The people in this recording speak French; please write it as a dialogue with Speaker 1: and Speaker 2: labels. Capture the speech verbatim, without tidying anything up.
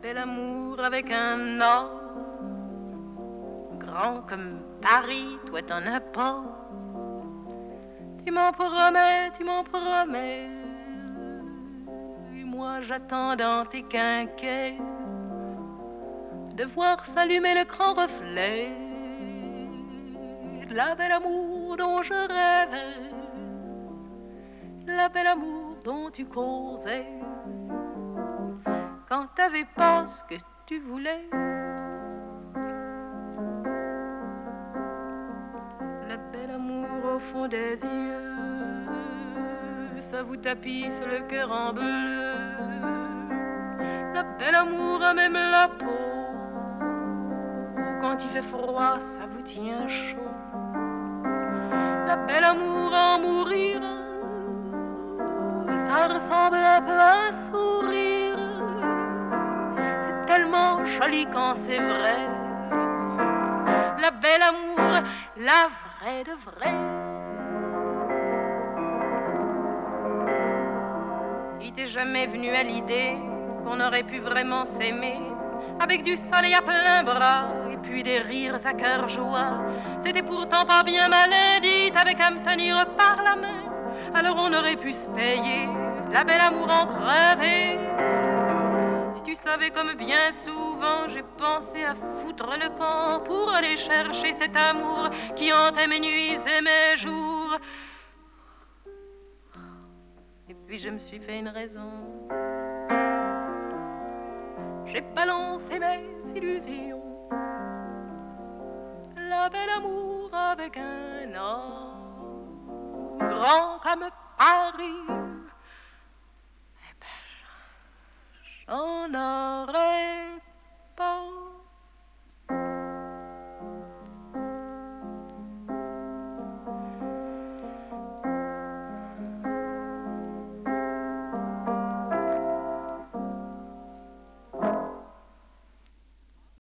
Speaker 1: bel amour avec un or, grand comme Paris, toi t'en as pas. Tu m'en promets, tu m'en promets, et moi j'attends dans tes quinquets de voir s'allumer le grand reflet de la belle amour dont je rêvais, la belle amour dont tu causais quand t'avais pas ce que tu voulais. La belle amour au fond des yeux, ça vous tapisse le cœur en bleu. La belle amour a même la peau, quand il fait froid, ça vous tient chaud. La belle amour à en mourir, ça ressemble un peu à un sourire. C'est tellement joli quand c'est vrai. La belle amour, la vraie de vraie. Il t'est jamais venu à l'idée qu'on aurait pu vraiment s'aimer avec du soleil à plein bras et puis des rires à cœur joie. C'était pourtant pas bien malin dit avec à me tenir par la main. Alors on aurait pu se payer la belle amour en crever. Si tu savais comme bien souvent j'ai pensé à foutre le camp pour aller chercher cet amour qui hantait mes nuits et mes jours. Et puis je me suis fait une raison. J'ai balancé mes illusions. La belle amour avec un homme grand comme Paris. Eh ben, j'en aurais